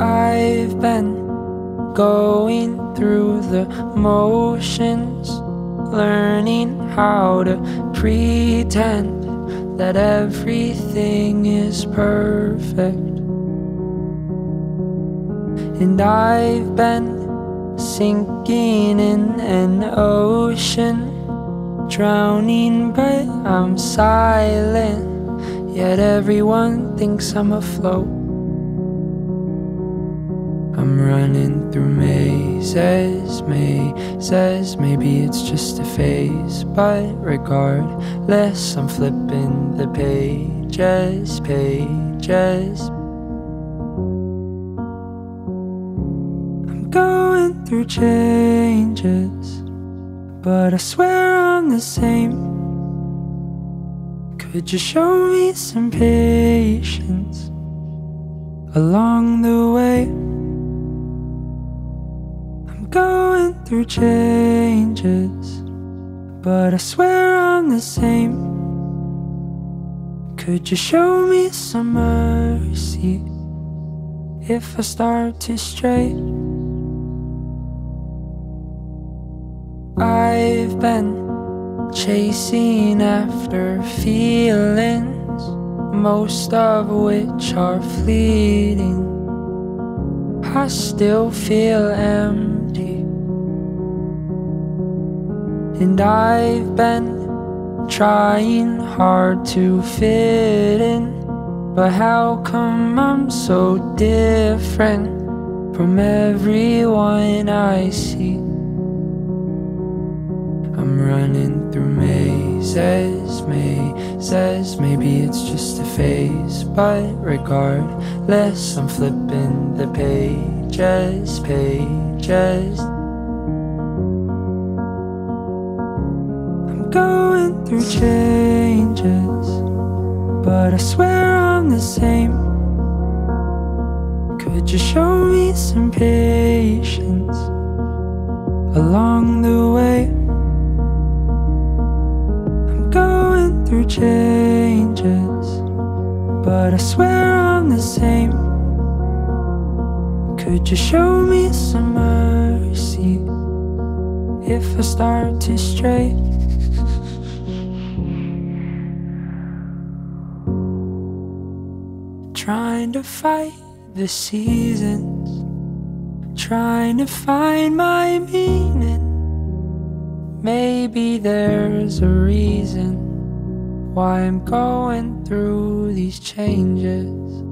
I've been going through the motions, learning how to pretend that everything is perfect. And I've been sinking in an ocean, drowning but I'm silent, yet everyone thinks I'm afloat. I'm running through mazes, maybe it's just a phase, but regardless, I'm flipping the pages. I'm going through changes, but I swear I'm the same. Could you show me some patience along the way? Going through changes, but I swear I'm the same. Could you show me some mercy if I start to stray? I've been chasing after feelings, most of which are fleeting. I still feel empty, and I've been trying hard to fit in, but how come I'm so different from everyone I see? I'm running through mazes, maybe it's just a phase, but regardless, I'm flipping the pages. I'm going through changes, but I swear I'm the same. Could you show me some patience along the way? Going through changes, but I swear I'm the same. Could you show me some mercy if I start to stray? Trying to fight the seasons, trying to find my meaning. Maybe there's a reason why I'm going through these changes.